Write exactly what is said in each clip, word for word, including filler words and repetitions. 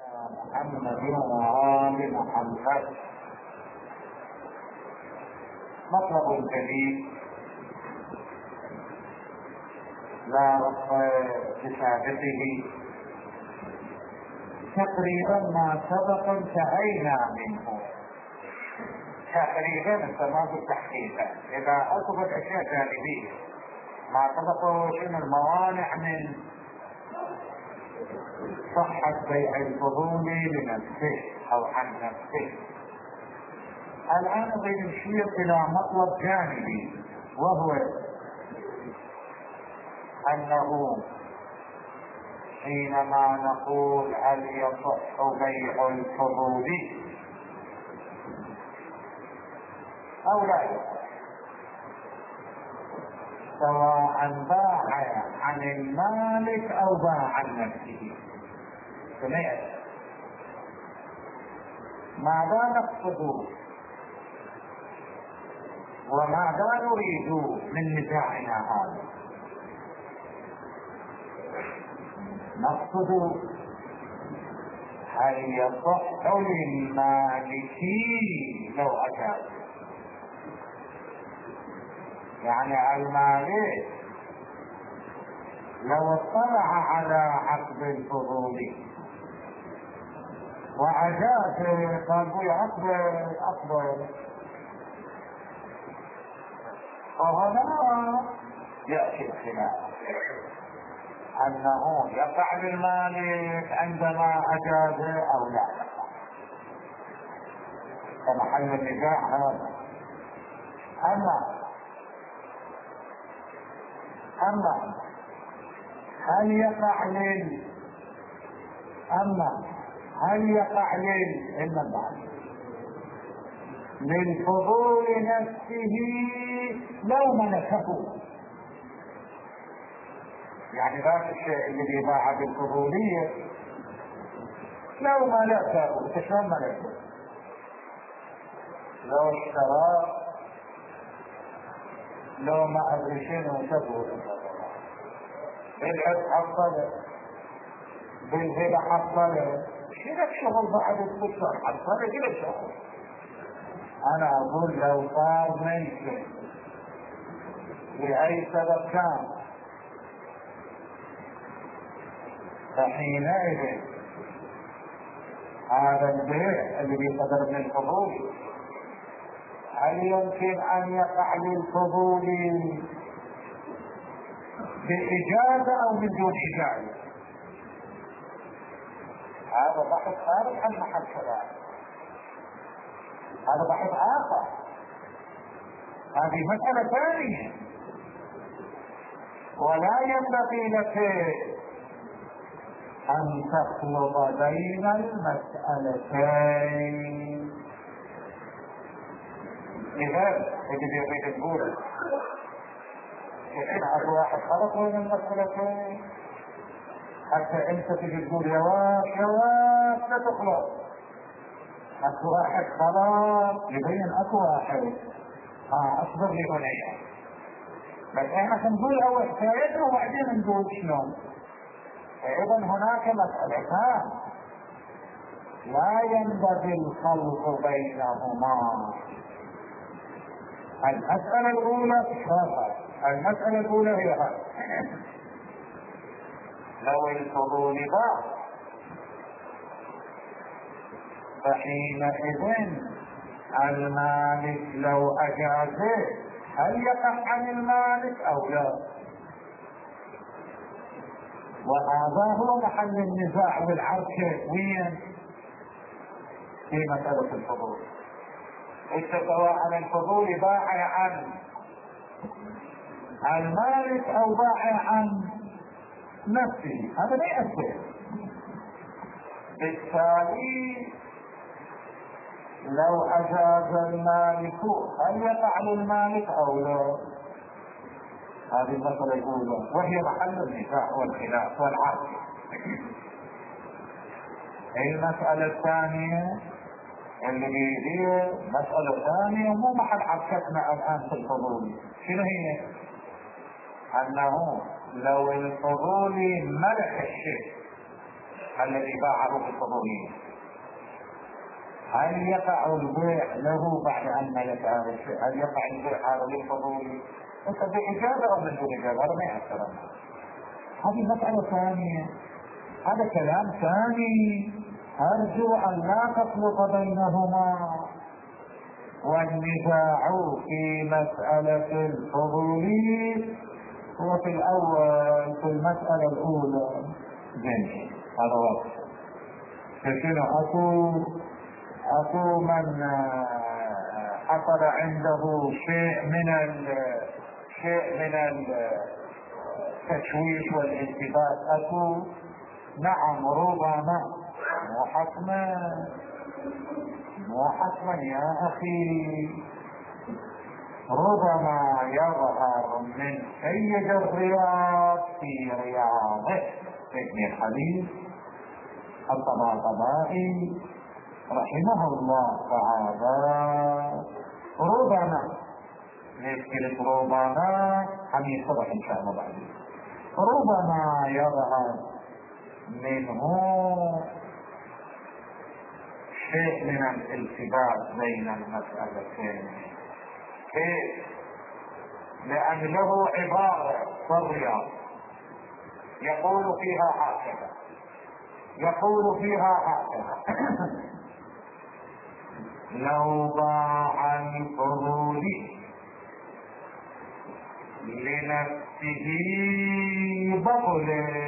محمد وآل محمد. مطلب جديد لا رب بسابقه، تقريبا ما سبق انتهينا منه تقريبا. التماس التحقيق اذا اثبت اشياء جانبيه ما سبقه شنو الموانع من صحة بيع الفضول لنفسه او عن نفسه. الان نريد نشير الى مطلب جانبي، وهو انه حينما نقول هل يصح بيع الفضول او لا يصح، سواء باع عن المالك او باع عن نفسه، سمعت ماذا نقصد وماذا نريد من نزاعنا هذا؟ نقصد هل يصح للمالك لو أجاز، يعني المالك لو اطلع على عقد الفضول وأجاز قال عقد أفضل، فهنا يأتي الخلاف أنه يقع للمالك عندما أجاز أو لا يقع، فمحل النزاع هذا. أما أما هل يقع لل أما هل يقع لل المال للفضول نفسه لو ملكه، يعني ذاك الشيء اللي بيباع بالفضولية لو ملكه، شلون ملكه؟ لو اشترى لو ما ادري شنو تقول بالعد حصله بالهبه حصله، شنو شغل بعد الكسر حصله كذا شغل. انا اقول لو صار ممكن لاي سبب كان، فحينئذ هذا البيع اللي بيصدر من الفضول هل يمكن ان يقع للفضول بإجازة او من دون إجازة؟ هذا بحث خارج عن محل كلام، هذا بحث آخر، هذه مسألة ثانية. ولا ينبغي لك أن تخلط بين المسألتين. إذا اللي بيريد تقول الحين هذا واحد خلط بين المسألتين، حتى أنت تجي تقول يا واحد يا واحد لا تخلط، أكو واحد خلاص يبين أكو واحد ها أصبر لي هنا، بس إحنا نقول أول حكايته وبعدين نقول شلون. فإذا هناك مسألتان لا ينبغي الخلط بينهما. المسألة الأولى شافها، المسألة الأولى هي هذه: لو الفضول باع فحينئذ المالك لو أجازه هل يقع عن المالك أو لا؟ وهذا هو محل النزاع والعركة وين في مسألة الفضول. سواء الفضول باع عن المالك أو باع عن نفسه، هذا لا يأثر. بالتالي لو أجاز المالك هل يقع للمالك أو لا؟ هذه المسألة الأولى وهي محل النزاع والخلاف والعرض. المسألة الثانية اللي هي مسألة ثانية مو محل عركتنا الآن في الفضول، شنو هي؟ أنه لو الفضول ملك الشيء الذي باعه بالفضولية، هل يقع البيع له بعد ان ملك هذا الشيء؟ هل يقع البيع هذا للفضولي؟ انت بإجابة او من دون إجابة؟ هذا ما يأثر. هذه مسألة ثانية، هذا كلام ثاني، أرجو أن لا تخلط بينهما. والنزاع في مسألة الفضولي هو في الأول، في المسألة الأولى جنس، هذا واضح. لكن أكو أكو من حصل عنده شيء من شيء من التشويش والالتباس، أكو نعم ربما، مو حتما مو حتما يا أخي، ربما يظهر من سيد الرياض في رياضه ابن الحديث الطباطبائي رحمه الله تعالى، ربما ليش ربما هم يصبح ان شاء الله بعدين، ربما يظهر منه شيء من الالتباس بين المسألتين. كيف؟ لأن له عبارة في الرياض يقول فيها هكذا، يقول فيها هكذا لو باع الفضول لنفسه بطل،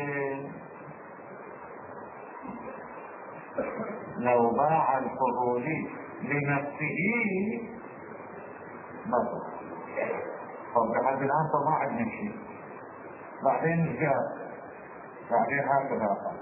لو باع الفضول لنفسه بطل. طب لحد الآن طبعا عندنا شيء، بعدين جاء بعدين هكذا قال.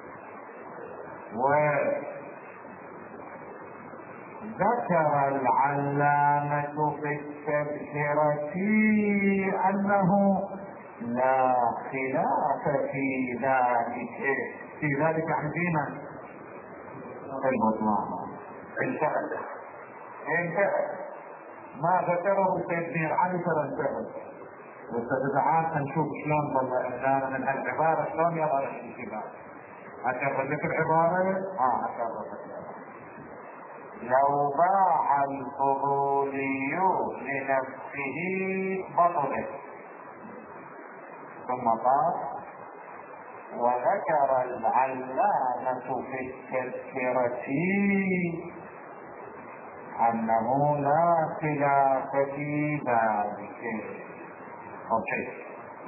وذكر العلامة في التذكرة أنه لا خلاف في ذلك، في ذلك عندنا البطلان انتهى انتهى ما ذكره سيدنا علي ترى انتهى. وستدعان نشوف شلون والله احنا من هالعبارة شلون يظهر الانتباه. أكرر لك العبارة؟ اه أكرر لك العبارة. لو باع الفضولي لنفسه بطل، ثم قال وذكر العلامة في التذكرة أنه لا خلاف في ذلك. أوكي.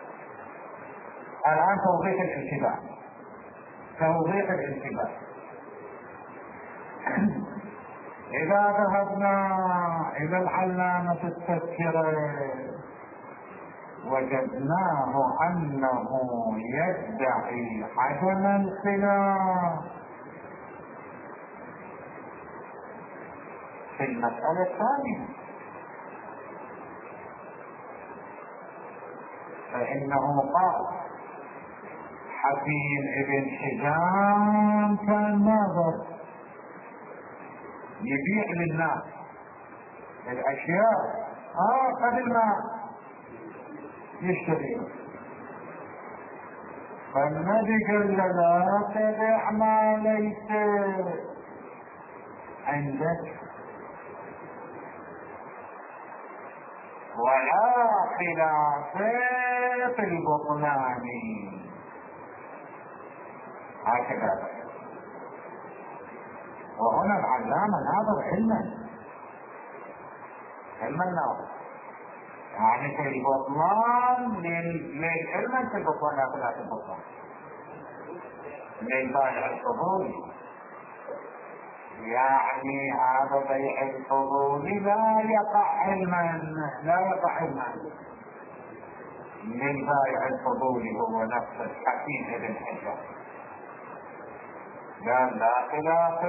الآن توضيح الانتباه، توضيح الانتباه. إذا ذهبنا إلى العلامة في التذكرة وجدناه أنه يدعي عدم الخلاف في المسألة الثانية، فإنه قال حكيم ابن حزام كان ناظر يبيع للناس الأشياء آه قبل ما يشتري، فالنبي قال له لا تبع ما ليس عندك ولا خلاف في البطلان، هكذا. وهنا العلامة ناظر علما، علما ناظر يعني في البطلان للعلم في البطلان، لا خلاف البطلان للبائع الفضولي، يعني هذا بيع الفضولي لا يقع علما، لا يقع علما للبائع الفضولي هو نفس الحكيم ابن حزام. قال لا خلاف،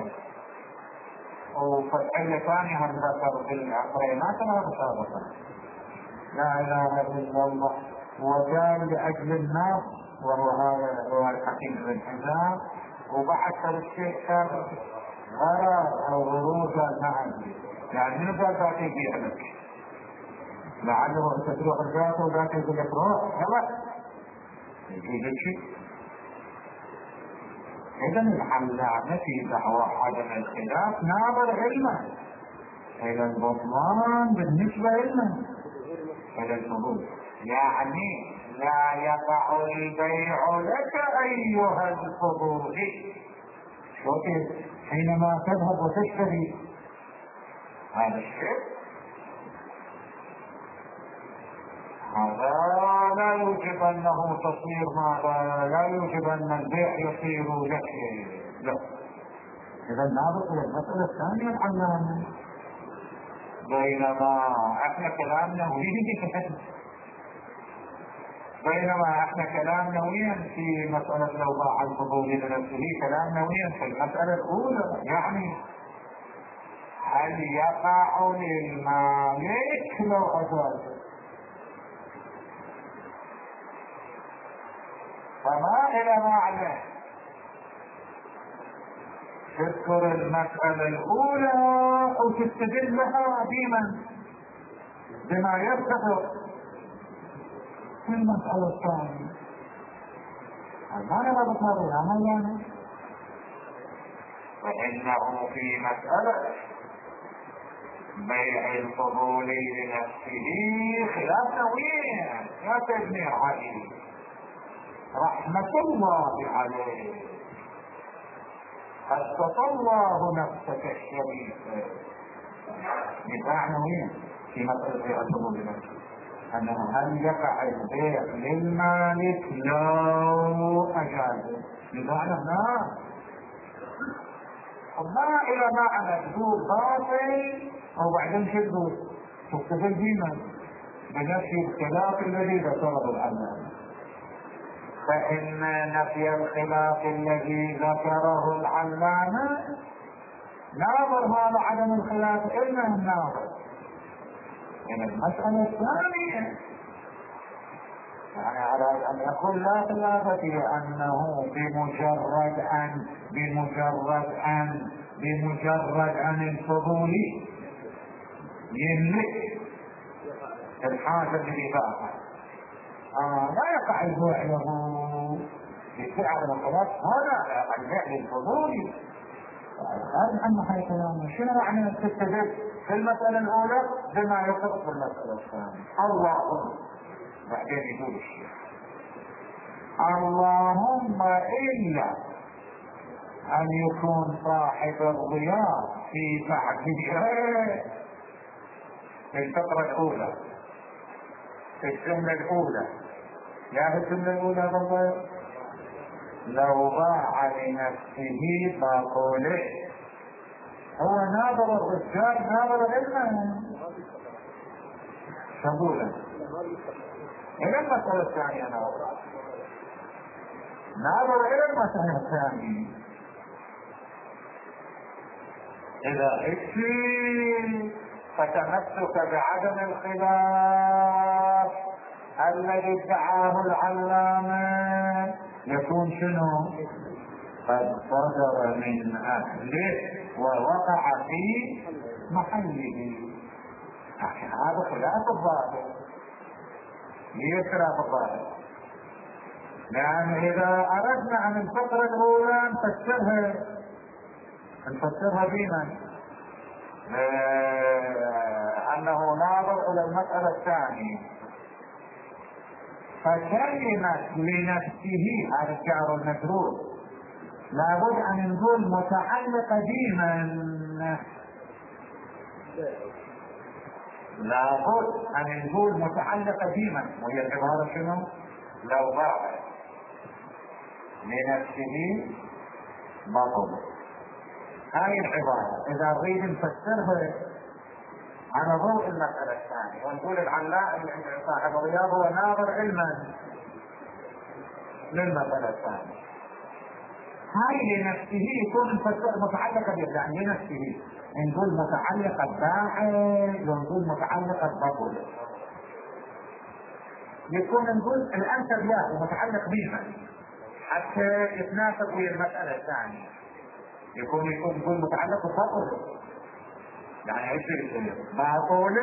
وفتحية ثانية هم ذكر في العقرينات لا مشابهة، لا اله الا الله. وقال لاجل الناس، وهو هذا هو الحكيم ابن حزام، وبعد الشيء كان غرر او غروزا ما ادري، يعني من قال ذاك يبيع لك، لعله انت تروح الجاته وذاك يقول لك روح يلا يجي لك شيء. إذا العلامة في دعوى عدم الخلاف ناظر علما إلى البطلان بالنسبة لنا إلى الفضول، يعني لا يقع البيع لك أيها الفضولي. شوف حينما تذهب وتشتري هذا الشيء، هذا لا يوجب أنه تصير ماذا، لا يوجب أن البيع يصير لك، لا. إذا ناظر إلى المسألة الثانية العلامة، بينما احنا كلامنا وين بينما احنا كلامنا وين في مسألة لو باع الفضولي لنفسه، كلامنا وين في المسألة الأولى، يعني هل يقع للمالك لو أجازه؟ فما إلى معنى تذكر المسألة الأولى وتستدلها بمن؟ بما يتفق في المسألة الثانية. ما نربط هذا ما يعني، فإنه في مسألة بيع الفضولي لنفسه خلاف نوعين يا سيدنا علي رحمة الله عليه، خصص الله نفسك الشريفة. نزاع نوعين في مسألة بيع الفضولي لنفسه، أنه هل يقع البيع للمالك لو أجازه؟ نزاعنا نعم، ما إلى معنى تقول باطل أو بعدين شدوا تستدل بما بنفي الخلاف الذي ذكره العلامة. فإن نفي الخلاف الذي ذكره العلامة ناظر هذا عدم الخلاف إلا الناظر من المسألة الثانية، يعني على أن يقول لا خلاف في أنه بمجرد أن بمجرد أن بمجرد أن الفضول يملك الحاجة التي باعها آه لا يقع البيع له بسعر الخلاف، هذا البيع للفضول. هذا أهم حاجة كلامه. شنو معنى تستدل في المسألة الأولى بما يطلق في المسألة الثانية؟ اللهم بعدين يقول الشيخ اللهم إلا أن يكون صاحب الضياء في بعدها في الفقرة الأولى في الجملة الأولى، لا في الجملة الأولى بالضياء لو باع لنفسه باقوله، هو ناظر الرجال ناظر علما شغولا إلى المسألة الثانية، ناظر ناظر إلى المسألة الثانية. إذا اكفي فتمسك بعدم الخلاف الذي ادعاه العلامة يكون شنو؟ قد صدر من أهله ووقع في محله. هذا خلاف الظاهر ليس خلاف الظاهر، لأن إذا أردنا أن الفقرة الأولى نفسرها نفسرها بمن؟ أنه ناظر إلى المسألة الثانية، فكلمة لنفسه هذا الشعر المجرور لابد أن نقول متعلقة بمن؟ لابد أن نقول متعلقة بمن، وهي العبارة شنو؟ لو باع لنفسه بطل. هاي العبارة إذا نريد نفسرها على ضوء المسألة الثانية ونقول العلاء صاحب الرياض هو ناظر علما للمسألة الثانية، هاي لنفسه يكون متعلقة به، يعني لنفسه نقول متعلقة باعل ونقول متعلقة بطل، يكون نقول الأنسب له متعلق بمن حتى يتناسب ويا المسألة الثانية، يكون يكون يكون متعلق ببطل، يعني ايش يصير؟ باطل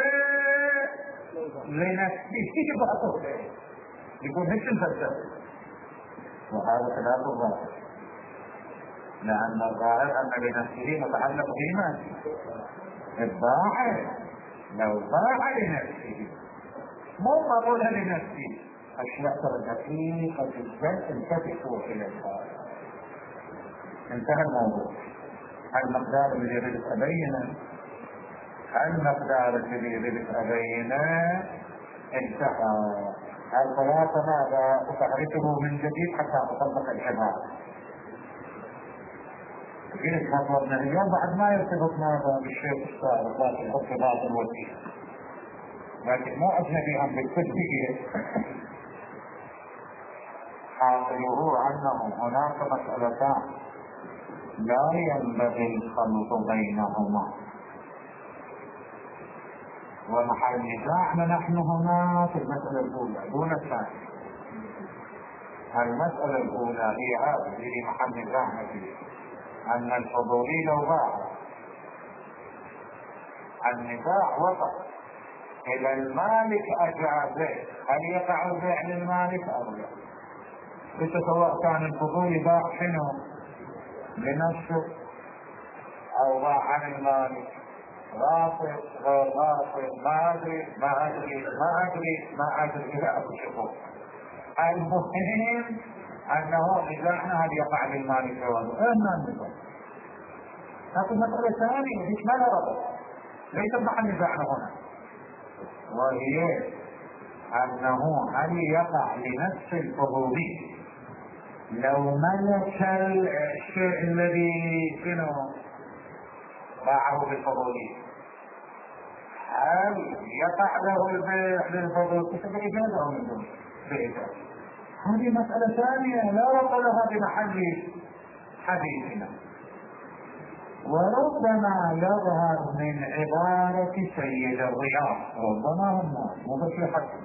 لنفسه باطل، يكون هيك الفلسفة، وهذا خلاف الظاهر. لأن الظاهر أن لنفسه متعلق بما الضاعف. لو ضاع لنفسه مو قبولها لنفسه، أشياء دقيقة جدا التفتوا إلى الظاهر. انتهى الموضوع. المقدار الذي يريد أبينه المقدار الذي يريد أبينه انتهى. الخلاصة ماذا؟ أتعرفه من جديد حتى أطبق العبارة. جيت مطلبنا اليوم بعد ما يرتبط ماذا بالشيء السابق، لكن ارتباط الوجيه، لكن مو أجنبي عن بالتدبير. حاصله أنه هناك مسألتان لا ينبغي الخلط بينهما، ومحل نزاعنا نحن هنا في المسألة الأولى دون الثانية. المسألة الأولى هي هذه التي محل نزاعنا فيه، أن الفضولي لو باع النزاع وقع إلى المالك أجازه، هل يقع البيع للمالك أو لا؟ سواء كان الفضولي باع شنو لنفسه أو باع عن المالك، رافض غير رافض، ما أدري ما أدري ما أدري ما أدري إلى أبو شكور. المهم أنه نزاعنا هل يقع للمالك جوازه؟ إيه ما النزاع، لكن مسألة ثانية ليش ما لها ربط، ليس محل نزاعنا هنا، وهي أنه هل يقع لنفس الفضولي لو ملك الشيء الذي شنو باعه بالفضولي، هل يقع له البيع للفضول كتب إجازة أو من دون بإجازة؟ هذه مسألة ثانية لا ربط لها بمحل حديثنا. وربما يظهر من عبارة سيد الرياض، ربما هم مو بشي حسن،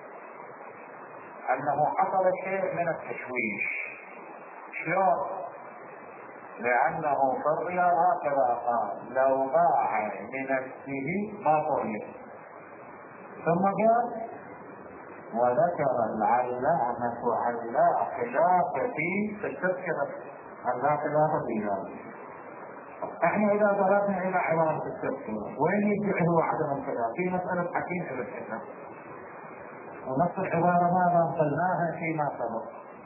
أنه حصل شيء من التشويش. شلون؟ لأنه في الرياض هكذا قال لو باع لنفسه ما طلب، ثم قال وذكر العلامة علا خلاف في التذكرة، علا خلاف في ذلك. احنا اذا ذهبنا الى عبارة التذكرة وين يدعي هو عدم الخلاف؟ في مسألة حكيم الى الحكم، ونص العبارة ماذا قلناها فيما سبق.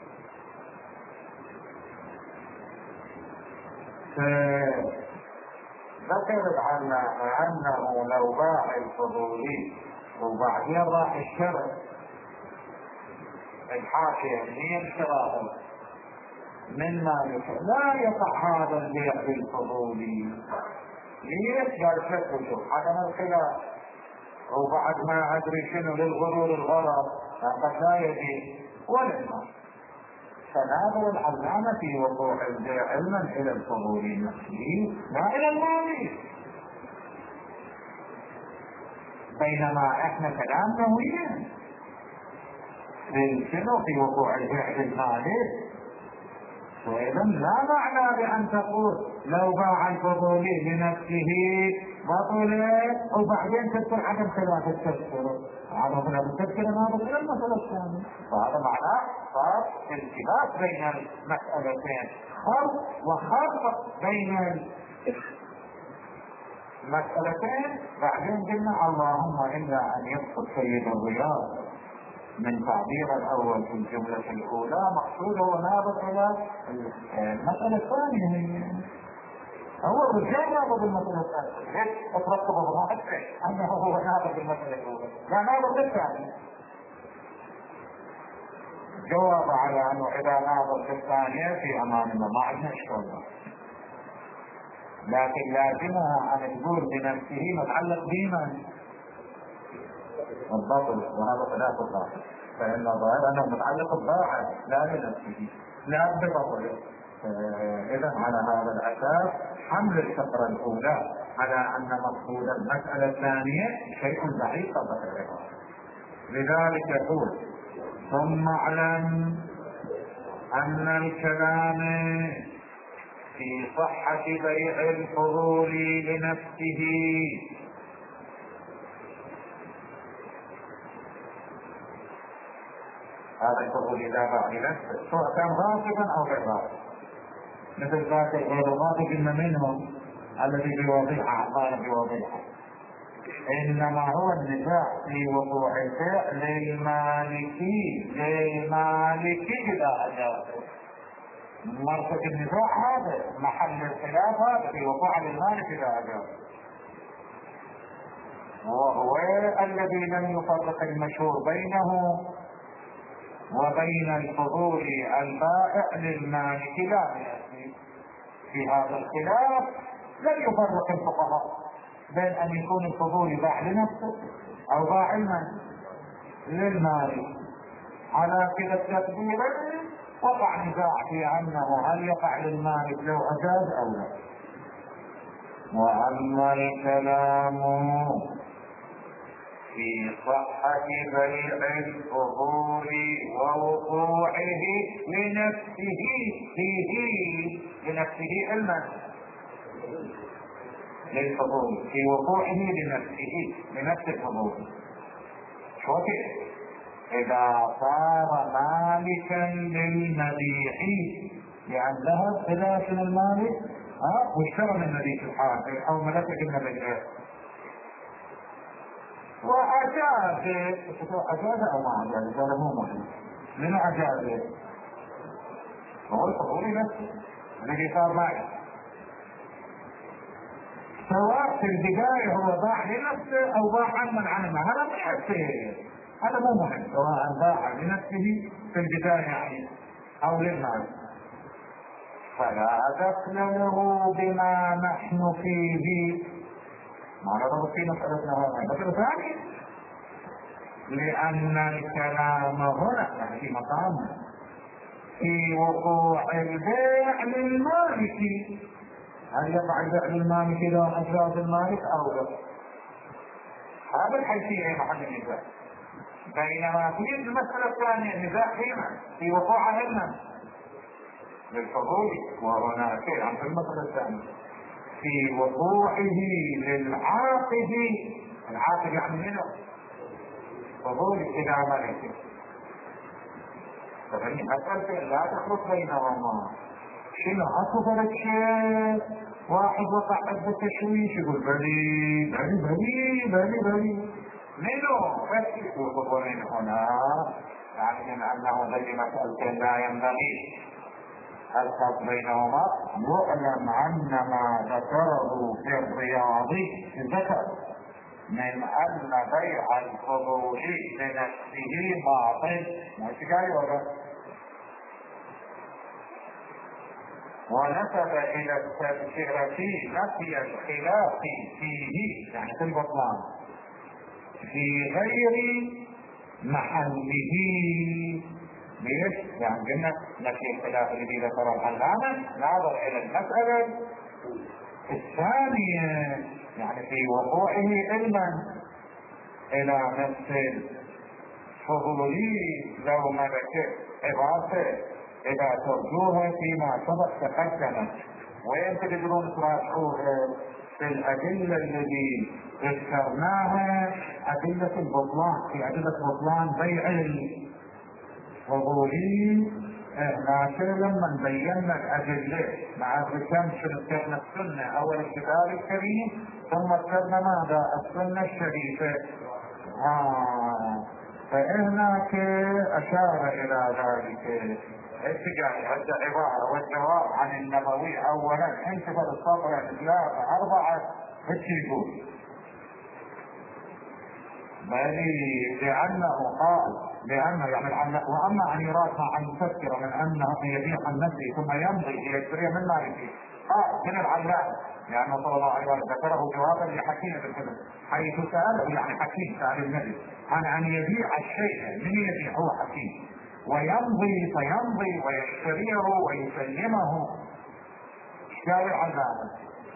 ذكر العلامة انه لو باع الفضولي وبعدين راح الشرع الحاشية هي الشراء من مالك لا يقع هذا البيع بالفضولي. ليش؟ قال شك وشوف عدم الخلاف، وبعد ما ادري شنو للغرور الغرض قد لا يبيع ولا المال. فناظر العلامة في وقوع البيع علما الى الفضولي نفسه لا الى المالك، بينما احنا كلامنا وين شنو في وقوع البيع للمالك. وإذا لا معنى بأن تقول لو باع الفضولي لنفسه بطلت وبعدين تذكر عدم خلاف التذكرة، عدم خلاف التذكرة ما بطل المسألة الثانية. فهذا معناه صار التباس بين المسألتين، خلط وخلط بين المسألتين. بعدين قلنا اللهم إلا أن يقصد سيد الرياض من تعبير الأول في الجملة الأولى مقصوده نابض إلى المسألة الثانية. هو الرجال نابض المسألة الثانية، ليش اتركبه بضاعته أنه هو نابض المسألة الأولى؟ لا نابض الثانية. جواب على أنه إذا نابض الثانية في أمامنا ما عندنا إشكال، لكن لازمها أن تقول بنفسه متعلق بمن؟ الباطل، وهذا خلاف الباطل، فإن الظاهر أنه متعلق بالضاعة لا بنفسه لا ببطله. إذا على هذا الأساس حمل الفقرة الأولى على أن مقصود المسألة الثانية شيء بعيد طبق العبارة. لذلك يقول ثم اعلم أن الكلام في صحة بيع الفضول لنفسه هذا الفضول إذا باع لنفسه سواء كان غاصبا أو غير غاصب مثل ذات الغربات قلنا منهم الذي بوضيعة عطانا بوضيعة، انما هو النزاع في وقوع البيع للمالكي للمالكي اذا اجازه. مركز النزاع هذا، محل الخلاف هذا في وقوع للمالك اذا اجازه، وهو الذي لم يفرق المشهور بينه وبين الفضول البائع للمالك لا يأتي. في هذا الخلاف لم يفرق الفقهاء بين ان يكون الفضول باع لنفسه او باع المال للمالك. على كذا التقدير وقع نزاع في انه هل يقع للمالك لو اجاز او لا. واما الكلام في صحة بيع الفضول ووقوعه لنفسه فيه لنفسه علما للفضول في وقوعه لنفسه لنفس الفضول، شو كده؟ إذا صار مالكا للمبيع، يعني ذهب إلى شنو المالك ها واشترى من مبيع الحال أو ملكه المبيع وأجاز. أجاز أو ما أجاز هذا مو مهم. من أجاز؟ هو الفضولي نفسه الذي صار معي، سواء في البداية هو باع لنفسه أو باع عمن عنه، هذا مش حسين، هذا مو مهم. سواء باع لنفسه في البداية يعني أو للمال، فلا دخل له بما نحن فيه. ما نظر في مسألتنا هذا مسألة ثانية، لأن الكلام هنا يعني في مقام في وقوع البيع للمالك. هل يقع البيع للمالك إذا أجاز المالك أو لا؟ هذا الحيثية محل النزاع. بينما في المسألة الثانية النزاع فيما في وقوعها هنا للفضول، وهنا في عن المسألة الثانية في وقوعه للعاقد. العاقد يعني منه فضول إلى ملكه. فهذه مسألة لا تخلط بينهما. شنو أكبر شيء واحد وقع عند التشويش يقول بلي بلي بلي بلي بلي منه بس يقول من هنا، يعني أنه زي مسألة لا ينبغي الخلط بينهما. يعلم أن ما ذكره في الرياض ذكر من أن بيع الفضول لنفسه باطل، مش جاي ولا ونسب إلى التذكرة نفي الخلاف فيه يعني في البطلان في غير محله. ليش؟ يعني قلنا نفي الخلاف الذي ذكره العلامة ناظر إلى المسألة الثانية، يعني في وقوعه علما إلى نفس الفضولي لو ملكه عبارته إذا ترجوها فيما سبق تقدمت. وين تقدرون تراجعوها في الأدلة التي ذكرناها، أدلة البطلان، في أدلة بطلان بيع الفضولي. هناك لما بينا الأدلة مع ذكر شنو ذكرنا السنة أول الكتاب الكريم، ثم ذكرنا ماذا؟ السنة الشريفة. آه. فهناك أشار إلى ذلك اتجاه هذا عبارة والجواب عن النبوي أولا انتبه الصفحة ثلاثة أربعة ايش يقول؟ بل لأنه قال لأنه يعني عنه وأما عن راسها عن مفكرة من أنه يبيع عن نفسه ثم يمضي إلى يشتري من مالكه. قال من العلام لأنه صلى الله عليه وسلم ذكره جوابا لحكيم بالكذب حيث سأله يعني حكيم سأل النبي عن أن يبيع الشيء من يبيع هو حكيم ويمضي فيمضي ويشتريه ويسلمه شارع العلام.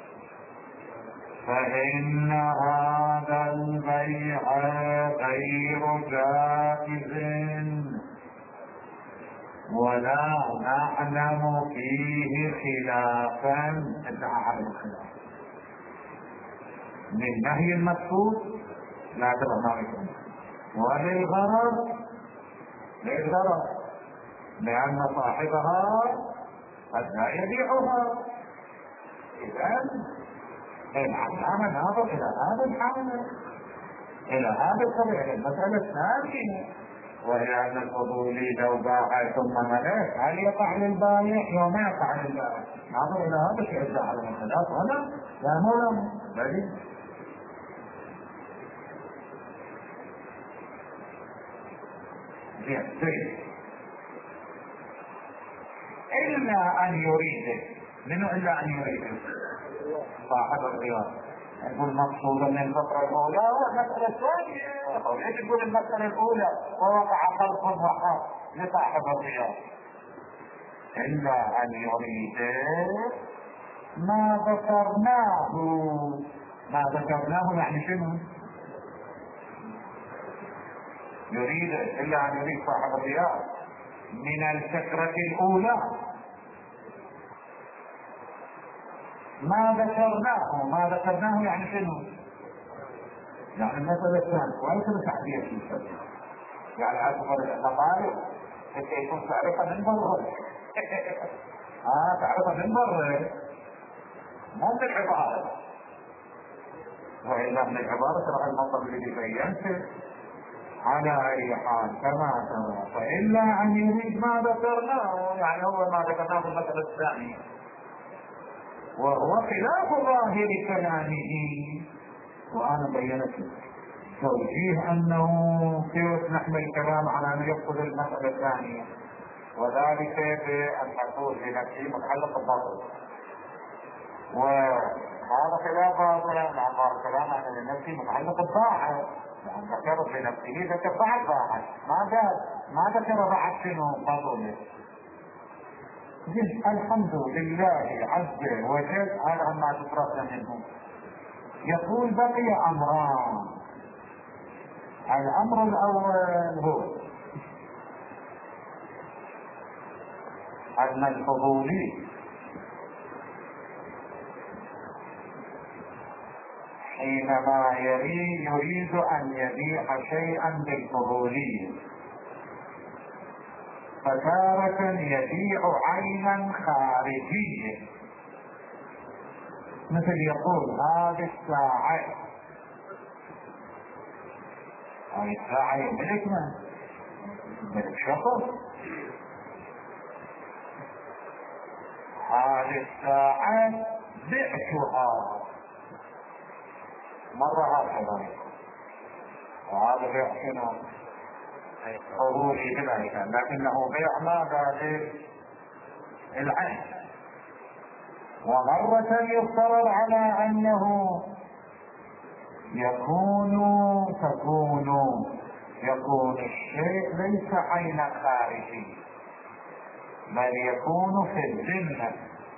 فإن هذا البيع غير جائز ولا نعلم فيه خلافا ادعى على الخلاف للنهي المقصود لا تبقى وللغرض للغرض لأن صاحبها قد لا يبيعها. إذا العلامة ناظر إلى هذا الحال، إلى هذا الطبيعة. المسألة الثانية وهي أن الفضولي لو باع ثم ملك هل يقع للبائع وما يقع للبائع؟ ناظر إلى هذا الشيء إذا على الخلاف هنا لا مولم بل إلا أن يريد منه، إلا أن يريد صاحب الرياض يقول مقصودا من الفقرة الأولى والمسألة الثانية، أو ليش تقول المسألة الأولى ووقع خلق وحاق لصاحب الرياض؟ إلا أن يريد ما ذكرناه. ما ذكرناه يعني شنو؟ يريد إلا أن يريد صاحب الرياض من الفكرة الأولى ما ذكرناه. ما ذكرناه يعني شنو؟ يعني المسألة الثانية وليس بتعبير في الفكرة، يعني أكبر المطالب حتى يكون تعرفها من بره. اه تعرفها من بره مو من العبارة، وإلا من العبارة ترى المطلب الذي بينته. على أي حال كما ترى فإلا أن يريد ما ذكرناه، يعني هو ما ذكرناه في المسألة الثانية وهو خلاف ظاهر كلامه. وأنا بينت توجيه أنه كيف نحمل الكلام على أن يفقد المسألة الثانية، وذلك بأن نقول لنفسه متعلق بالباطل، وهذا خلاف ظاهر كلام أن لنفسه متعلق بالطاعة، يعني ذكرت لنفسه ذكر بعد طاعة، ما ما ذكر بعد شنو باطل. الحمد لله عز وجل على ما تفرقنا منه. يقول بقي أمران. الأمر الأول هو أن الفضولي حينما يريد, يريد أن يبيع شيئا بالفضولي فتارة يبيع عينا خارجية، مثل يقول هذه الساعة، هذه الساعة ملك من؟ ملك شخص. هذه الساعة بعتها مرة هكذا، وهذا بيع شنو؟ فضولي بذلك، لكنه بيع ماذا؟ العين. ومرة يفترض على أنه يكون تكون يكون الشيء ليس عين خارجي بل يكون في الذمة،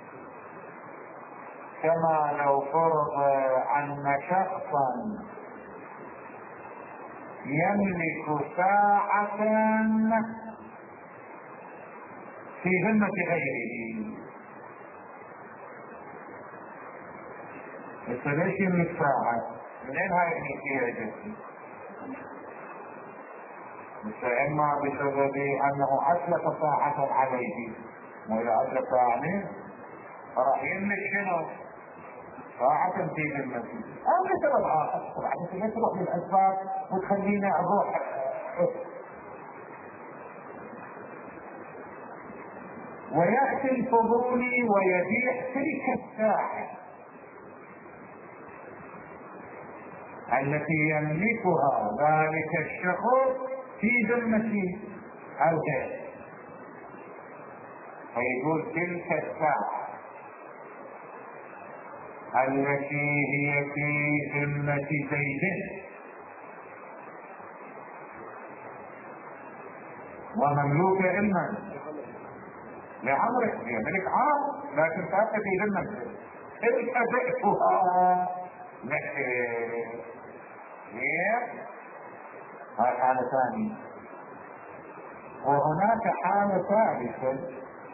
كما لو فرض أن شخصا يملك ساعة في ذمة غيره. بس ليش يملك ساعة؟ منين هاي الملكية جسدي؟ بس إما بسبب أنه أطلق ساعة عليه، وإذا أطلق ساعة راح يملك شنو؟ ساعة في ذمته، أو بسبب آخر. طبعا أنت لا تروح للأسباب وتخلينا أروح. ويأتي الفضولي ويبيع تلك الساعة التي يملكها ذلك الشخص في ذمة الغير، فيقول تلك الساعة التي هي في ذمة زيد ومملوكة علما لعمرك، هي ملك عام لكن تأتي في ذمة تلك بعتها لك. هاي حالة ثانية. وهناك حالة ثالثة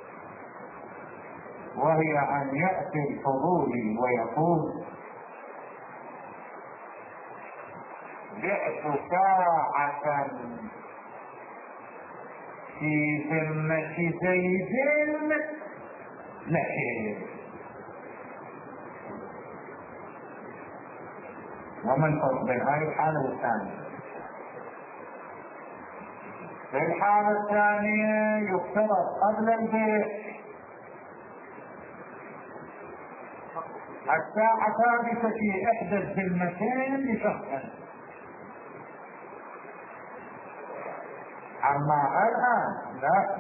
وهي أن يأتي الفضولي ويقول بعت ساعة في ذمة زيد لكن وما الفرق بين هذه الحالة والثانية؟ في الحالة الثانية يفترض قبل البيع الساعة ثابتة في إحدى الذمتين لشخص، أما الآن لا،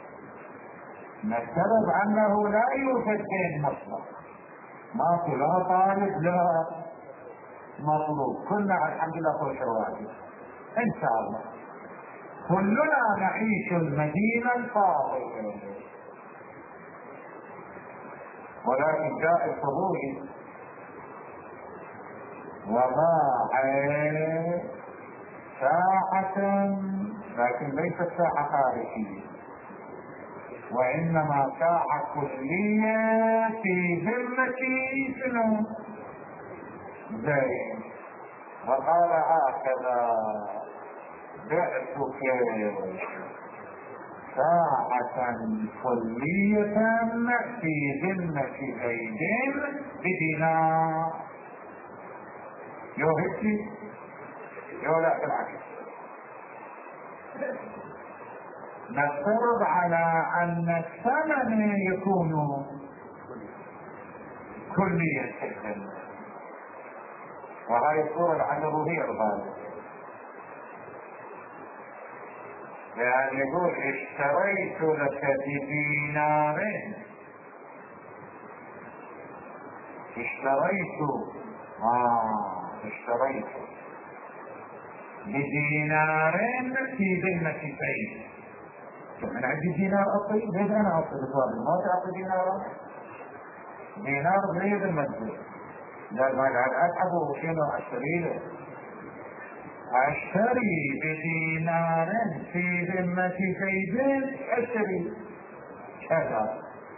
نفترض أنه لا يوجد دين مطلق، ما لا طالب لا مطلوب، كلنا الحمد لله فوق الواجب إن شاء الله، كلنا نعيش المدينة الفاضلة، ولكن جاء الفضولي وباع ساعة، لكن ليست ساعة خارجية، وإنما ساعة كلية في ذمة شنو؟ زين. وقال هكذا: بعتك ساعة كلية في ذمة زيد بدينار. يوهبتي يو لا بالعكس، نفترض على أن الثمن يكون كليا في الذمة، وهذه الصورة لعله هي الغالب، لأن يقول اشتريت لك بدينار، اشتريت آه اشتريت بدينار في ذمة زيد. من عندي دينار أعطي، ليش أنا أعطي بطوابي؟ ما تعطي دينار؟ دينار زي ذمة زيد، لا ما قاعد أتعبه وشينه أشتري له، أشتري بدينار في ذمة زيد، أشتري كذا.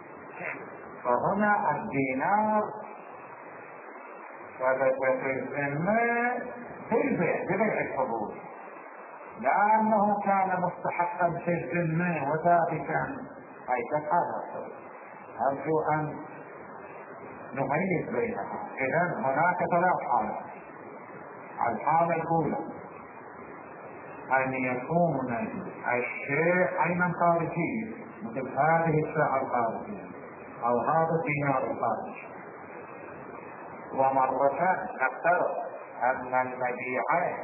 فهنا الدينار ثبت في الذمة بالبيع ببيع الحبوب، لأنه كان مستحقا في الذمة وثابتا. أي هذا أرجو أن نميز بينها. إذن هناك ثلاث حالات. الحالة الأولى أن يكون الشيء عينا خارجيا، مثل هذه الساعة الخارجية أو هذا الدينار الخارجي. ومرة نفترض أن المبيع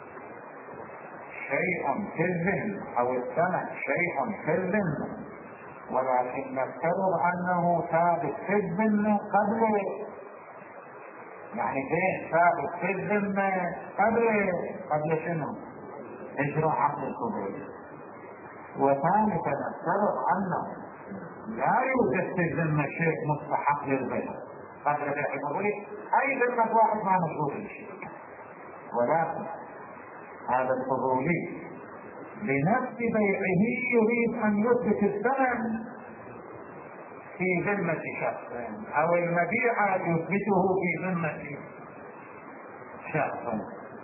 شيء في الذمة أو الثمن شيء في الذمة، ولكن نفترض أنه ثابت في الذمة قبل، يعني دين ثابت في الذمة قبل قبل شنو؟ إجراء عقد القبول. وثالثا نفترض أنه لا يوجد في الذمة شيء مستحق للبيع قبل بيع القبول، أي ذمة واحد ما مشغول شيء، ولكن هذا الفضولي بنفس بيعه يريد أن يثبت الثمن في ذمة شخص، أو المبيع يثبته في ذمة شخص.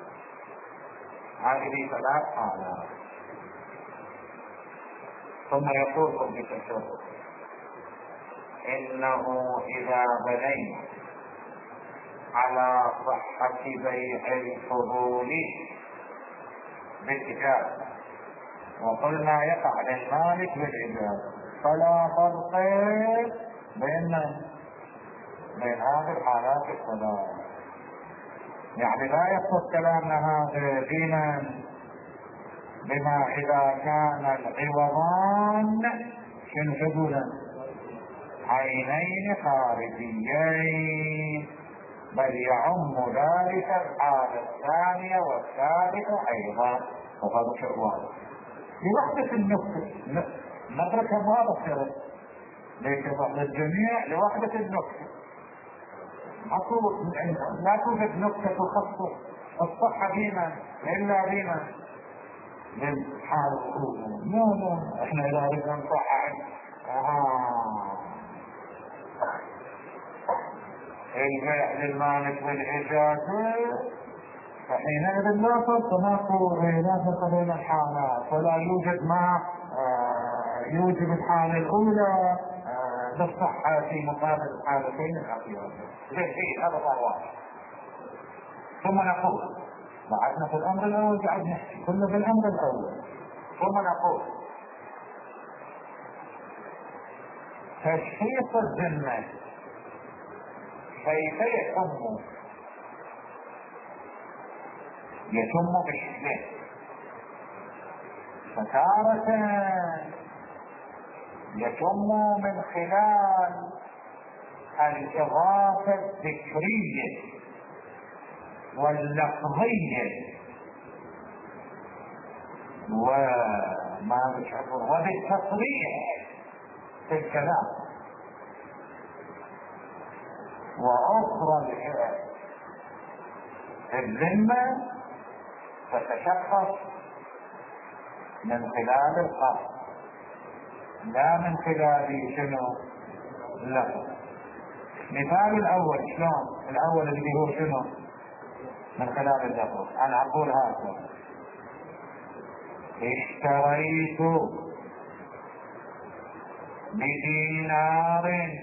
هذه ثلاث حالات. ثم يقول بتشرف: إنه إذا بنينا على صحة بيع الفضول بالإجازة وقلنا يقع للمالك بالإجازة، فلا فرق بين بين هذه الحالات الثلاث. يعني لا يخص كلامنا هذا دينا بما إذا كان العوضان شنو يقولون عينين خارجيين، بل يعم ذلك الحالة الثانية والثالثة أيضا. وهذا شيء واضح لوحدة النقطة، نظرة واضح شرط ليس وحدة الجميع، لوحدة النقطة. لا توجد نقطة تخصص الصحة بما إلا بما للحال الأولى. لا لا احنا إذا أردنا نصحح آه. البيع للمالك والإجازة، فحينئذ لا فرق لا فرق بين الحالات، ولا يوجد ما آه يوجد الحالة الأولى آه بالصحة في مقابل الحالتين الأخيرتين. زين هذا صار واحد. ثم نقول بعدنا في الأمر الأول، قاعد نحكي كله في الأمر الأول. ثم نقول تشخيص الذمة كيف يتم؟ يتم بشكلين. فتارة يتم من خلال الإضافة الذكرية واللفظية وما وبالتصريح في الكلام، وأخرى الذمة تتشخص من خلال القصد لا من خلال شنو؟ اللفظ. مثال الأول شلون؟ الأول اللي هو شنو؟ من خلال اللفظ. أنا أقول هكذا: اشتريت بدينار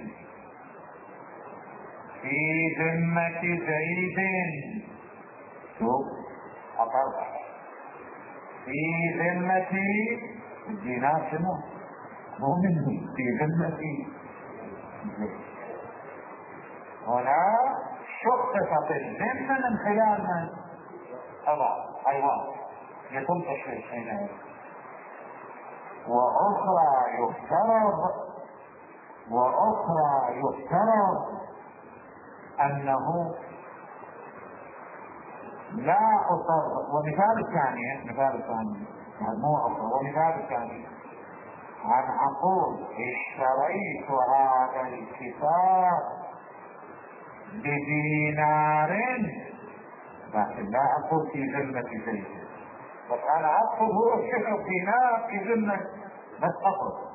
في ذمة زيد. شوف أطرح في ذمة الدينار شنو؟ مو مني، في ذمة زيد. هنا شققت الذمة من خلال من؟ الله حيوان يتم تشخيص حينئذ. وأخرى يفترض وأخرى يفترض أنه لا أصر. ومثال الثاني مثال الثاني مو أصر. ومثال الثاني أن أقول اشتريت هذا الكتاب بدينار، لكن لا أقول في ذمة زيد. بس أنا أقصد هو شنو؟ دينار في ذمة، بس أقصد.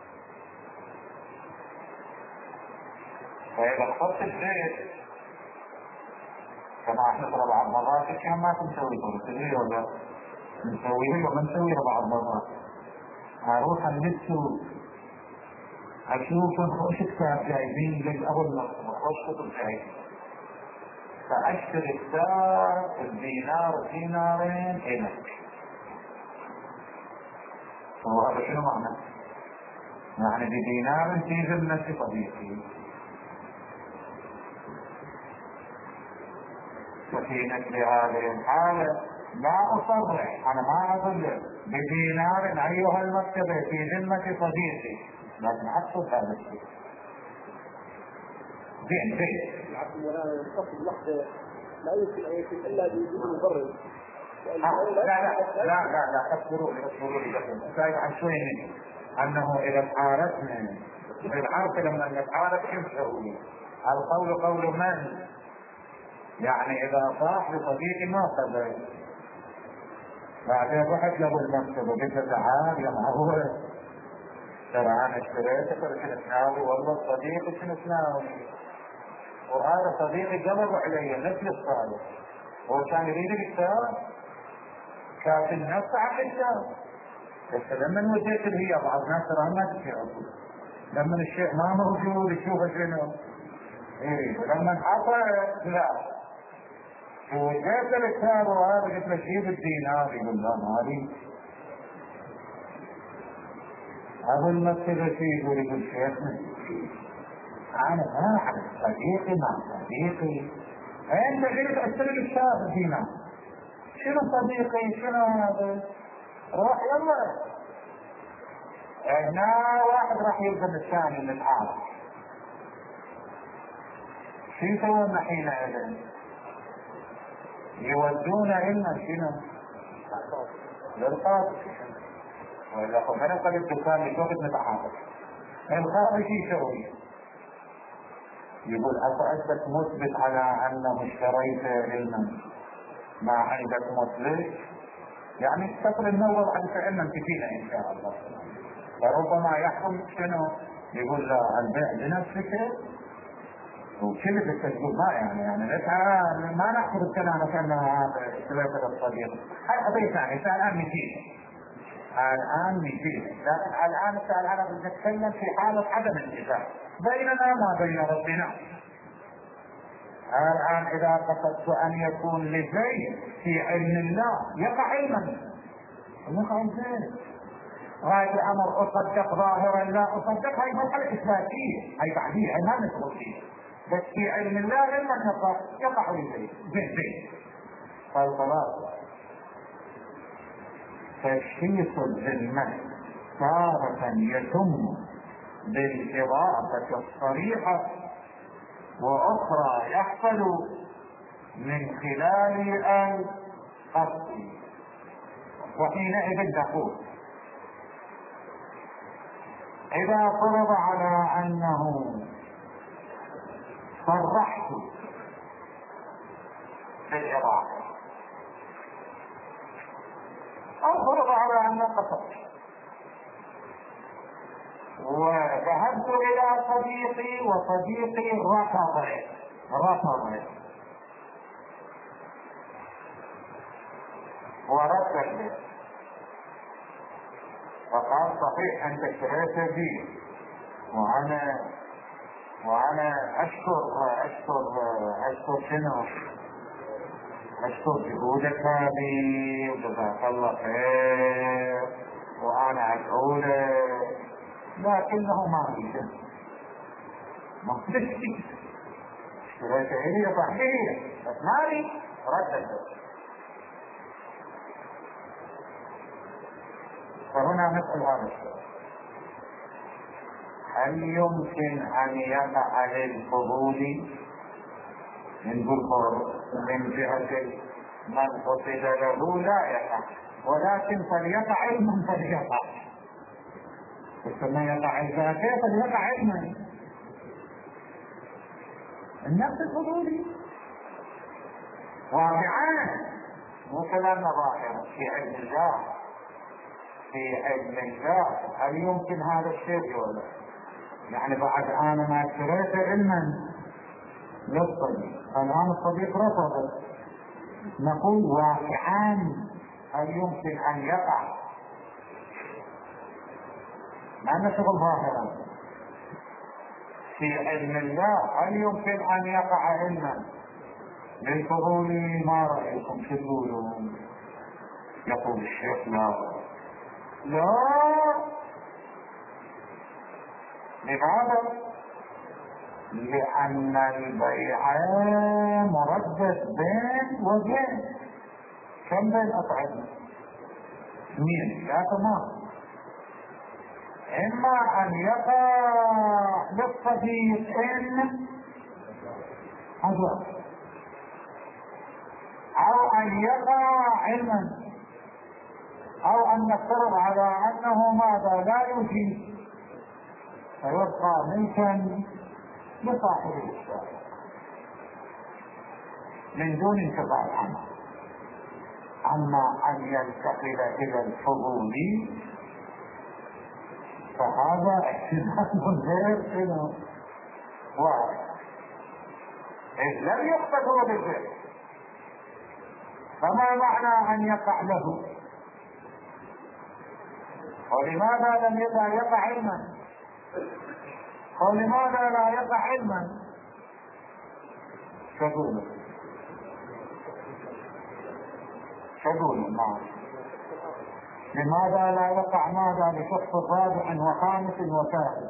فإذا اخترت الزيت كما احنا ترى بعض مرات الشيء ما تنسوي تدري ولا نسويه وما نسويه بعض مرات. اروح النسو اشوف خوش كتاب جايبين لك اول ما خوش كتب جايبين، فاشتري كتاب الدينار دينارين الك. وهذا شنو معنى؟ يعني بدينار في ذمة صديقي. وفي مثل هذه الحالة لا أصرح، أنا ما أقول بدينار أيها المكتبة في ذمة صديقي، لكن أقصد هذا الشيء. زين زين. العبد ولا ينتصب لحظة لا يمكن أن يكون إلا بدون مبرر. لا لا لا لا لا اصبروا لي اصبروا لي بس سايب عن شوي مني أنه إذا تعارفنا في العرف لما نتعارف شو نسوي؟ القول قول من؟ يعني إذا صاح لصديقي ما قبل بعدين رحت له المكتب وقلت له تعال يا معقول ترى أنا اشتريتك شنو تناوي؟ والله صديقي شنو تناوي؟ وهذا صديقي قبض علي مثل الصالح، هو كان يريد الكتاب كانت النفس على الكتاب. بس لما وجدت هي بعض الناس ترى ما تشعر لما الشيء ما موجود يشوفه شنو؟ إيه لما حصل لا وجيت الكتاب وهذا قلت له جيب الدينار، يقول لا مالي. ابو المكتبة يقول يقول شيخنا انا ما اعرف صديقي مع صديقي، انت قلت اشتري الكتاب الدينار، شنو صديقي شنو هذا؟ روح يلا. هنا واحد راح يلزم الثاني نتعارف. شو يسوون حينئذ؟ يودون إلنا شنو؟ للقاضي. وإذا قلنا قد الدكان لشوفت نتعاطف القاضي شو يسوي؟ يقول أنت مثبت على أنه اشتريت علما ما عندك مثبت، يعني تستطر النور عن فعلا كثيرا إن شاء الله. فربما يحكم شنو؟ يقول لا البيع بنفسك وكلمة التسجيل ما يعني يعني نسعى ما نأخذ الكلام كأنه هذا ثلاثة الصديق. هذا قضية ثانية الآن نجيب الآن نجيب، لكن الآن الآن بنتكلم في حالة عدم الاتفاق بيننا ما بين ربنا. الآن إذا قصدت أن يكون لزيد في علم الله يقع علما، يقع زيد غاية الأمر أصدق ظاهرا لا أصدق، هاي مسألة إثباتية، هاي بعديها ما ندخل فيها، بس في علم الله علما يقع يقع لزيد زيد زيد. فالخلاصة تشخيص الذمة تارة يتم بالإضافة الصريحة، وأخرى يحصل من خلال القصد. وحينئذ نقول إذا فرض على أنه صرحت بالإضافة أو فرض على أن قصدت، وذهبت إلى صديقي وصديقي رفض رفض ورد لي وقال صحيح أنت اشتريت بي، وأنا وأنا أشكر أشكر أشكر شنو؟ أشكر جهودك هذه وجزاك الله خير وأنا أدعو لك، لكنه ما أريد ما أريد اشتريت إلي صحيح بس ما أريد رد. فهنا نسأل هذا السؤال: هل يمكن أن يقع للفضول من ذكر من جهة من قصد له؟ لا يقع، ولكن فليقع علما فليقع، ثم يقع الذاتية فليقع علما. النفس الفضولي واقعان مو كلام ظاهر في علم الله، في علم الله هل يمكن هذا الشيء ولا؟ يعني بعد أنا ما اشتريت علما للصديق، الآن الصديق رفض، نقول واقعان هل يمكن أن يقع؟ ما نشغل ظاهرا في علم الله هل يمكن أن يقع علما للفضول؟ ما رأيكم شو تقولون؟ يقول الشيخ لا لا. لماذا؟ لأن البيع مردد بين وبين. كم بين أطعمة؟ اثنين لا تمام. إما أن يقع للصديق إن أجر، أو أن يقع علما، أو أن نفترض على أنه ماذا لا يجيب فيبقى ملكا لصاحب الشارع من دون انتظار عنه. أما أن ينتقل إلى الفضول فهذا احتمال غير إنه واحد، إذ لم يقصد هو بالذات، فما معنى أن يقع له؟ ولماذا لم يقع علما؟ ولماذا لا يقع علما؟ شغول شغول معه. لماذا لا يقع ماذا لشخص رابع وخامس وثالث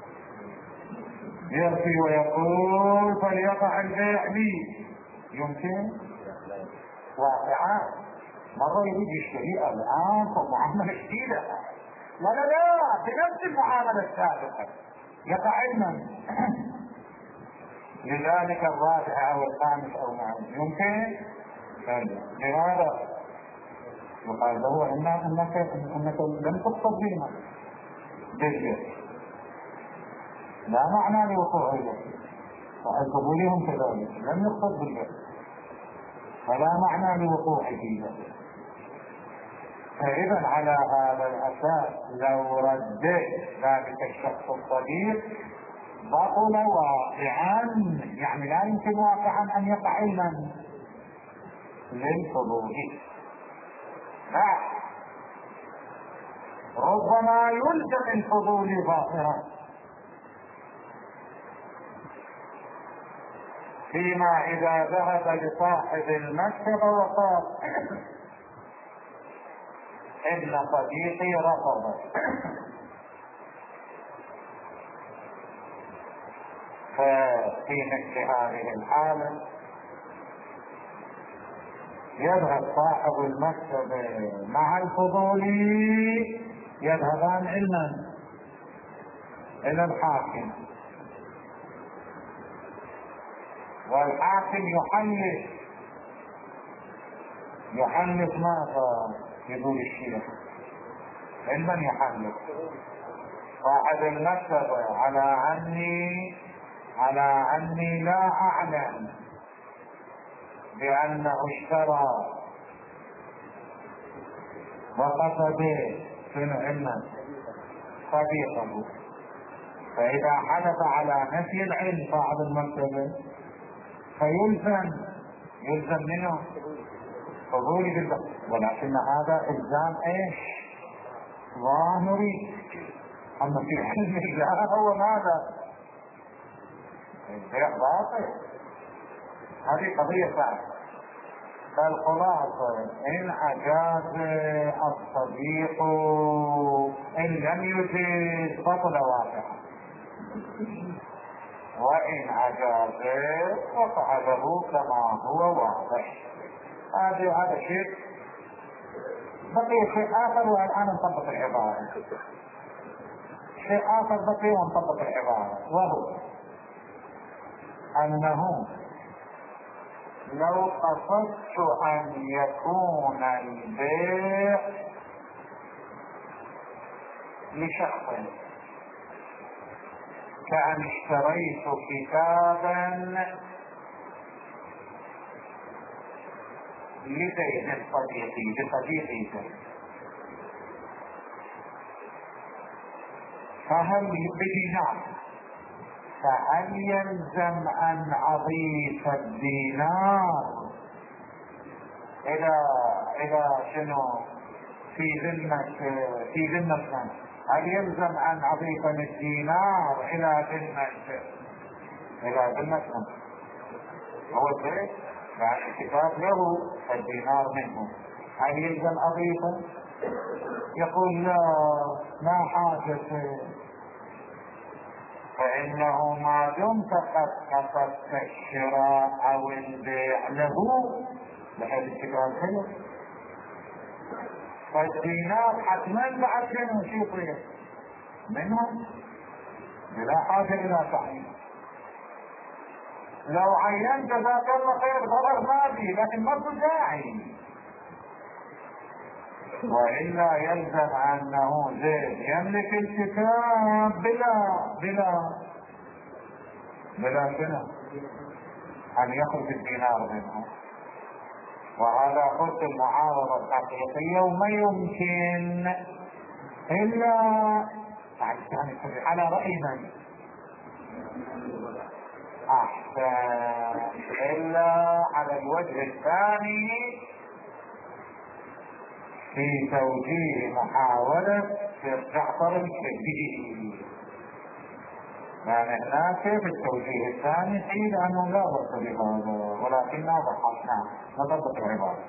يرثي ويقول فليقع البيع لي؟ يمكن واقعا. مرة يريد يشتري الآن فمعاملة جديدة، لا لا لا بنفس المعاملة السابقة يقع علما. لذلك الرابع أو الخامس أو معه يمكن. لماذا؟ وقال له إنك إنك لم تقصد بهما بالجد، لا معنى لوقوع الجد، فالقبولهم كذلك لم يقصد بالجد فلا معنى لوقوعه فيه. فإذا على هذا الأساس لو رديت ذلك الشخص الصديق بطل واقعا، يعني لا يمكن واقعا أن يقع علما للفضول. لا ربما يلزم الفضول ظاهرا، فيما اذا ذهب لصاحب المكتبة وقال ان صديقي رفض، ففي مثل هذه الحالة يذهب صاحب المكتبة مع الفضولي، يذهبان علما الى الحاكم، والحاكم يحلف يحلف ماذا يقول الشيخ؟ علما يحلف صاحب المكتبة على اني على اني لا اعلم بانه اشترى وقصد شنو علما صديقه، فاذا حلف على نفي العلم صاحب المكتبة فيلزم يلزم منه فضولي بالبحث، ولكن هذا الزام ايش؟ ظاهري. اما في علم الله هو ماذا؟ البيع باطل. هذه قضية ثانية. فالخلاصة ان اجاز الصديق ان لم يجز بطل واقعا، وان اجاز وفعله كما هو واضح. هذا هذا شيء. بقي شيء اخر والان نطبق العبارة. شيء اخر بقي ونطبق العبارة، وهو انه لو قصدت ان يكون البيع لشخص، كأن اشتريت كتابا لزيد صديقي لصديقي زيد، فهل بدينار، فهل يلزم ان اضيف الدينار الى الى شنو في ذمة في ذمة من؟ هل يلزم ان اضيف الدينار الى ذمة الى ذمة من؟ هو الزيت يعني الكتاب له الدينار منه، هل يلزم اضيفه؟ يقول لا ما حاجة، فإنه ما دمت قد قصدت الشراء أو البيع له لهذا الكتاب حلو، فالدينار حتما بعد شنو شو يصير منهم بلا حاجة إلى تعيين. لو عينت جزاك الله خير ضرر مادي لكن ما داعي، وإلا يلزم أنه زيد يملك الكتاب بلا بلا بلا شنو أن يخرج الدينار منه. وهذا قلت المعارضة الحقيقية، وما يمكن إلا يعني على رأي من أحسن إلا على الوجه الثاني في توجيه محاولة شيخ جعفر الكبير، يعني هناك في التوجيه الثاني قيل أنه لا بأس بهذا، ولكننا ضحكنا نطبق العبارة.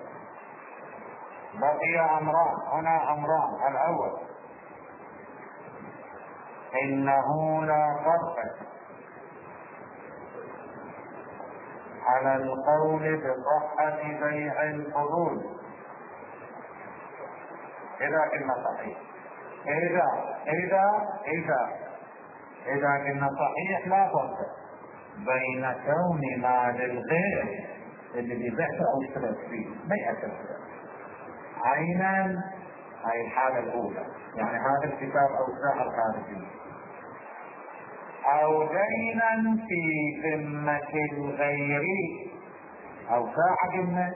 بقي أمران هنا، أمران: الأول إنه لا فرق على القول بصحة بيع الفضول إذا كنا صحيح، إذا إذا إذا إذا كنا صحيح لا فرق بين كون مال الغير اللي ببعته أو اشتريت فيه مئة عينا، هاي الحالة الأولى، يعني هذا الكتاب أو الساعة الخارجية، أو دينا في ذمة الغير أو ساعة ذمة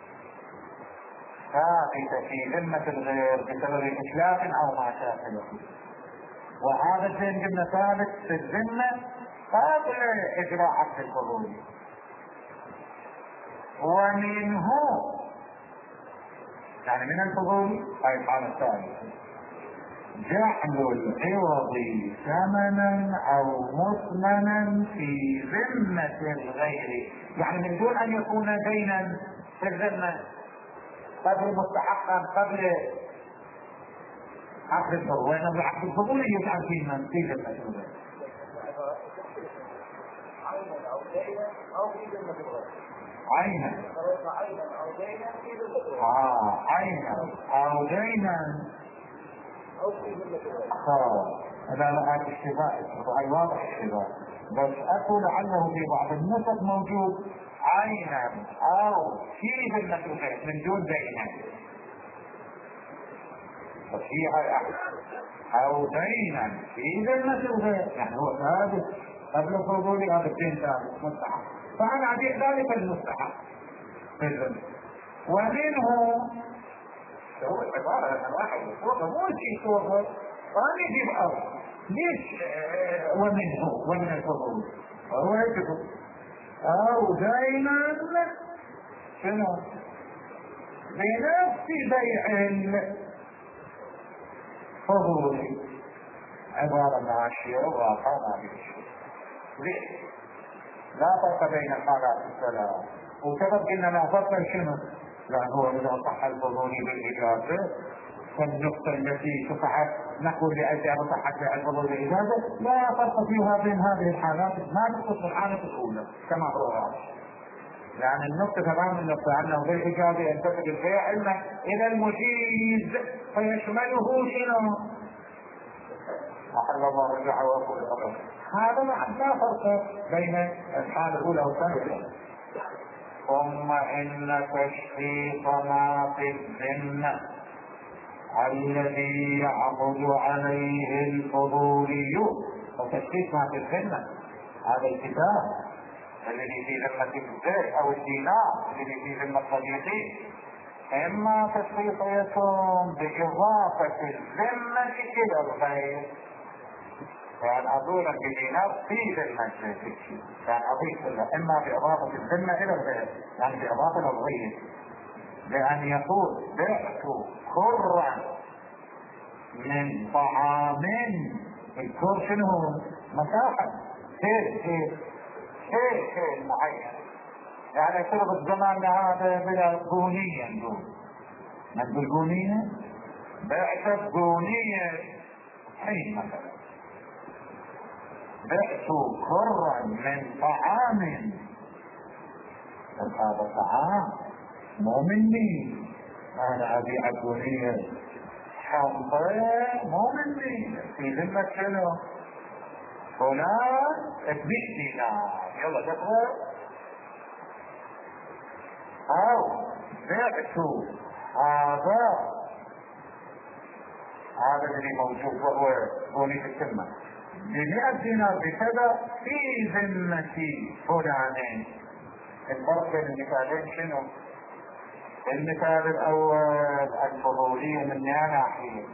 ثابتة في ذمة الغير بسبب إتلاف أو ما شابه، وهذا الدين قلنا ثابت في الذمة قبل إجراء عقد الفضول. ومنه يعني من الفضول هاي الحالة الثالثة، جعل العوض ثمنا او مثمنا في ذمة الغير، يعني من دون ان يكون دينا في الذمة، قبل مستحقا قبل عقد الفضول، وإنما العقد الفضول يجعل في من في ذمة الغير. عينا او دينا او في ذمة الغير. عينا عينا او دينا في ذمة الغير. اه عينا او دينا او في ذمة الغير. اه لا لا هذا الشباب هاي واضح الشباب، بس اكو لعله في بعض النسخ موجود عينا او في ذمة الغير من دون دينا، ففيها او دينا في ذمة الغير، يعني هو ثابت قبل الفضول هذا الدين ثابت مستحق، فانا ابيع ذلك المستحق في الذمة. ومنه هو العبارة أن واحد يسوقه مو شيء يسوقه وأنا يجيب أرض ليش اه ومنه ومن الفضول هو يجب أو دائما شنو بنفس بيع الفضول، عبارة ماشية وواقع ما بيشي. ليش؟ لا فرق بين الحالات الثلاث، وسبب قلنا لا فرق شنو؟ لأن هو إذا صح الفضول بالإجازة فالنقطة التي تصحح نقول لأجل صحة الفضول بالإجازة لا فرق فيها بين هذه الحالات، ما نقص الحالة الأولى كما هو واضح، لأن النقطة تمام النقطة أنه بالإجازة ينتقل البيع إلا إلى المجيز فيشمله شنو؟ أحل الله رجعه وأقول الأمر، هذا لا فرق بين الحالة الأولى والثانية. ثم إن تشخيص ما في الذمة الذي يعقد عليه الفضولي، وتشخيص ما في الذمة هذا الكتاب الذي في ذمة الزيت أو الدينار الذي في ذمة صديقي، إما تشخيص يكون بإضافة الذمة إلى الغير، يعني أقول بدينار في ذمة الزيت، يعني أضيف له إما بإضافة الذمة إلى الغير، يعني بإضافة للغير، لأن يقول بعت كرا من طعام، الكر شنو مساحة شيء شيء شيء شيء معين، يعني يصير بالزمان هذا بلا بونية، نقول نقول بونية، بعت بونية حين مثلا بعت كرا من طعام، هذا الطعام مو مني، انا ابيع بونية حمضة مو مني، في ذمة شنو؟ فلان اتبيع دينار يلا دخل، او بعت هذا هذا اللي موجود وهو بونية الذمة بمئة دينار بكذا في ذمة فلان. الفرق بين المثالين شنو؟ المثال الاول الفضولية من ناحية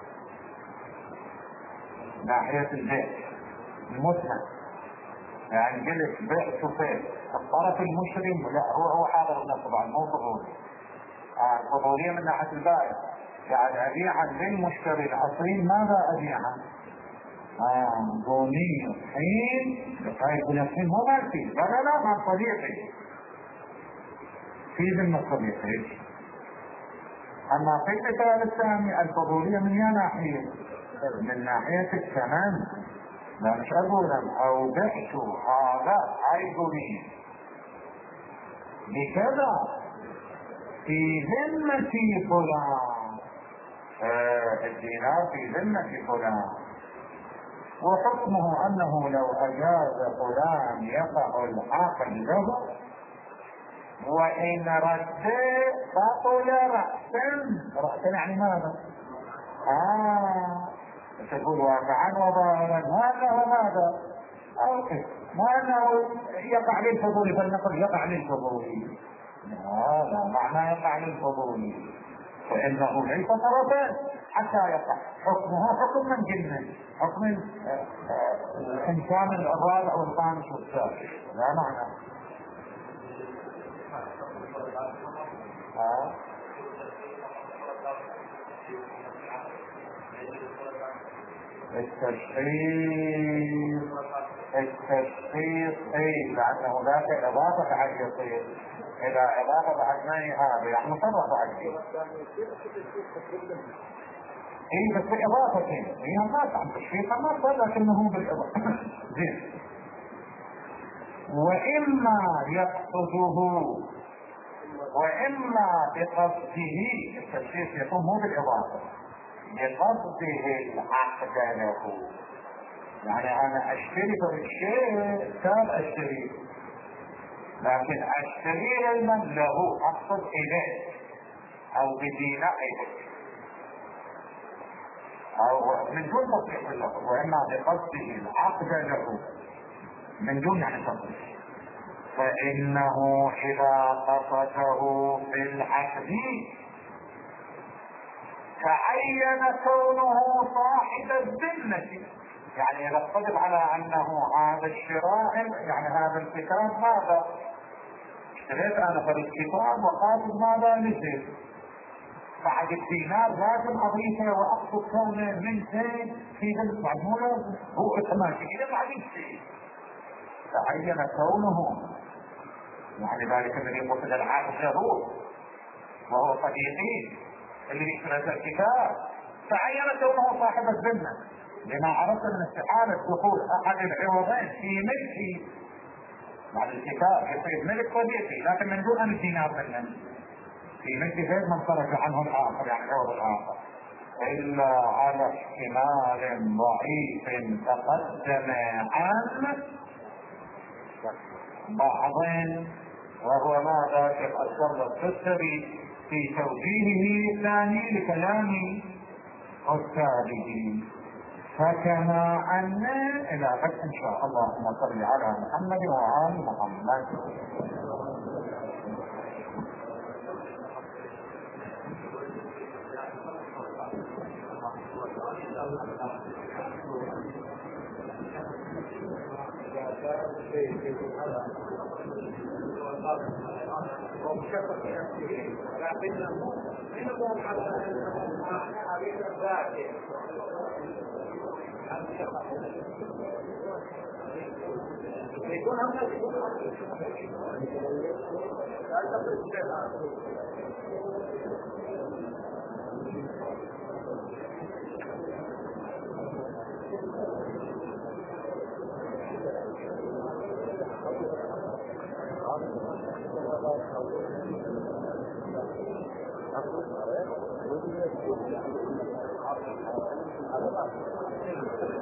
ناحية البيع المثمن، يعني قلت بعت فين الطرف المشري لا هو هو حاضر الناس طبعا مو فضولي، آه الفضولية من ناحية البائع، يعني ابيعا للمشتري الاصيل ماذا ابيعا؟ اه بونية حين بقاية بنفسين مو مالتي، لا لا لا مع صديقي في ذمة صديقي. اما في المثال الثاني الفضولية من يا ناحية؟ من ناحية الثمن، لا مش اقول او بعت هذا هاي بونية بكذا في ذمة فلان، آه الدينار في ذمة فلان، وحكمه انه لو اجاز فلان يقع العاقل له، وان رد بطل رأسا، رأسا يعني ماذا؟ اه تقول واقعا وظاهرا وانه ماذا؟ اوكي ما انه يقع للفضول، فلنقل يقع للفضول، لا لا معنى يقع للفضول فانه ليس طرفا حتى يقع، حكمه حكم من جنة، حكم الانسان الرابع والخامس والسادس، لا معنى ها التشخيص التشخيص اي، لانه ذاك اضافه بعد يصير، اذا اضافه بعد ما هذا يعني مصرح بعد شيء. اي بس باضافه هي ما عن تشخيصها ما صار، لكنه بالاضافه. زين. واما يقصده واما بقصده، التشخيص يكون مو بالاضافه، بقصده العقد له. يعني انا اشتري بالشيء كان اشتري، لكن اشتري علما له، اقصد اليه او بدينائه او من دون تصريح له. واما بقصده العقد له من دون يعني تصريح، فانه اذا قصده في العقد تعين كونه صاحب الذمة. يعني اذا اقتدر على انه هذا الشراء، يعني هذا الكتاب هذا اشتريت انا في الكتاب وقاصد ماذا مثل، بعد الدينار لازم اضيفه واقصد كونه من زين في ذلك معموله هو اوتوماتيك الى بعد الشيء تعين كونه، يعني ذلك الذي قصد العقد له وهو صديقي اللي يشتري الكتاب تعين كونه صاحب الذمه، لما عرفت من استحالة دخول احد العوضين في ملكي. بعد الكتاب يصير ملك صديقي لكن من دون ان الدينار منه في ملك غير من خرج عنه الاخر، يعني العوض الاخر، الا على احتمال ضعيف تقدم عن بعض، وهو ماذا تقدم الفسري في توجيهه الثاني لكلام أستاذه. فكما أن إلى غد إن شاء الله. اللهم صل على محمد وآل محمد. ومشفق نفسه لكنه منهم على حديث الذاتي يكون هم Thank you.